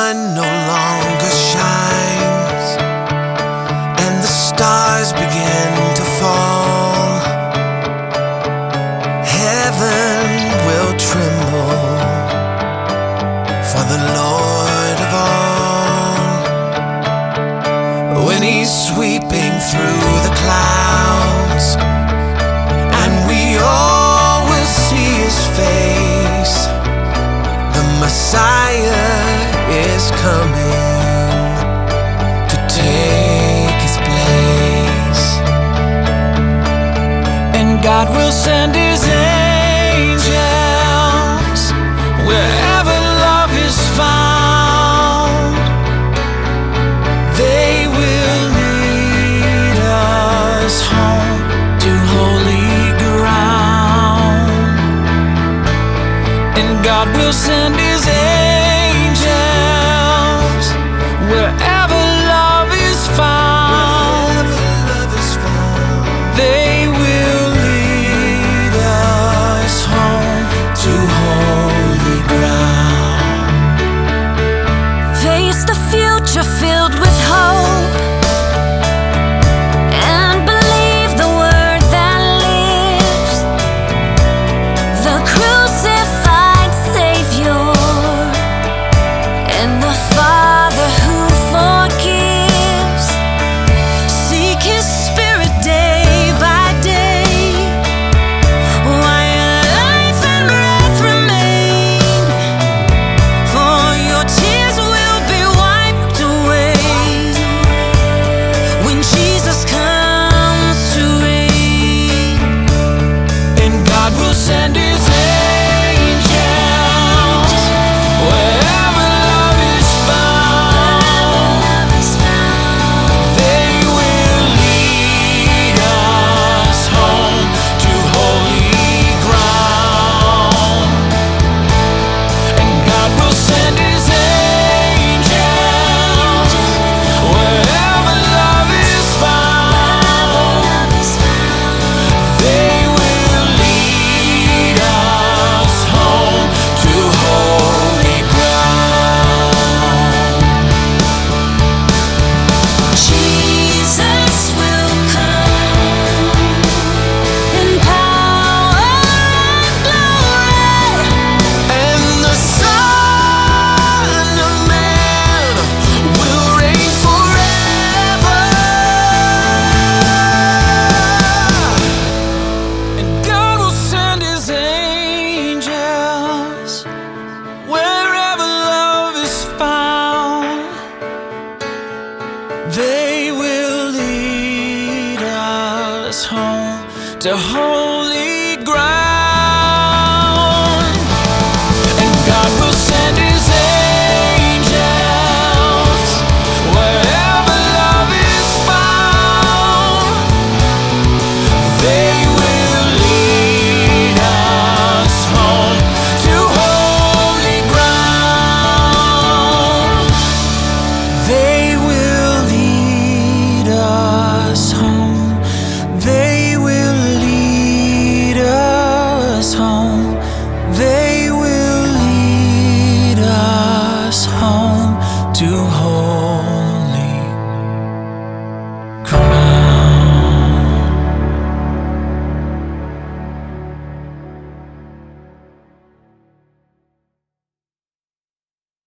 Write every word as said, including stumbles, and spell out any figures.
sun no longer shines, and the stars begin to fall. Heaven will tremble for the Lord of all, when He's sweeping through the clouds, and we all will see His face. The Messiah is coming to take His place, and God will send His angels wherever love is found. They will lead us home to holy ground, and God will send His angels wherever love is found. They will lead us home to holy ground. Face the future filled with hope, and believe the word that lives. The crucified Savior and the Father who forgives. Seek His Spirit day by day, while life and breath remain. For your tears will be wiped away when Jesus comes to reign. And God will send His angels wherever love is found. They will lead us home to holy ground, and God will send His angels wherever love is found. They will lead us home to holy ground. Jesus will come in power and glory, And the Son of Man will reign forever. And God will send His angels wherever love is found. They will lead us home to holy ground.